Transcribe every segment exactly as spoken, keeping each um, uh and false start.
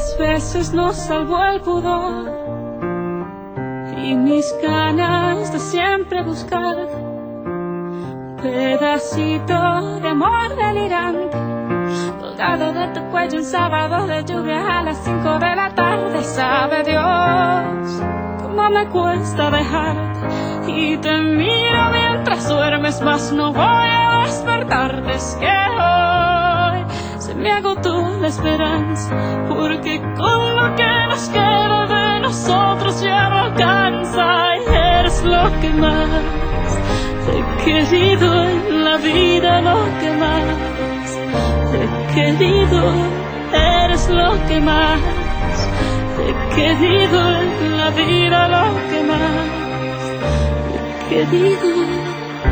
Cuántas veces nos salvó el pudor y mis ganas de siempre buscar un pedacito de amor delirante colgado de tu cuello un sábado de lluvia a las cinco de la tarde. Sabe Dios cómo me cuesta dejarte y te miro mientras duermes, mas no voy a despertarte. Es que hoy se me agotó la esperanza, porque con lo que nos queda de nosotros ya no alcanza. Y eres lo que más he querido en la vida, lo que más he querido. Eres lo que más he querido en la vida, lo que más he querido.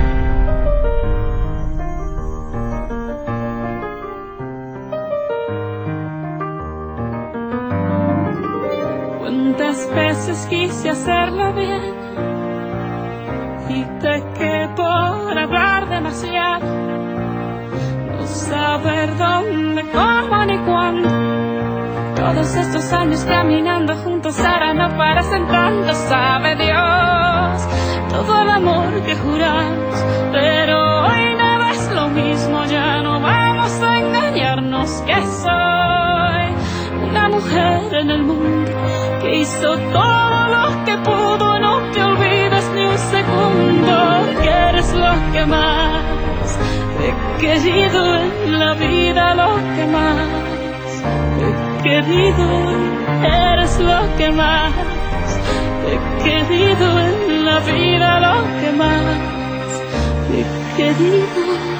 Cuántas veces quise hacerlo bien y pequé por hablar demasiado, no saber dónde, cómo ni cuándo. Todos estos años caminando juntos ahora no parecen tanto. Sabe Dios todo el amor que juramos, pero hoy nada es lo mismo. Ya no vamos a engañarnos, que soy una mujer en el mundo que hizo todo lo que pudo. No te olvides ni un segundo que eres lo que más he querido en la vida, lo que más he querido. Eres lo que más he querido en la vida, lo que más he querido.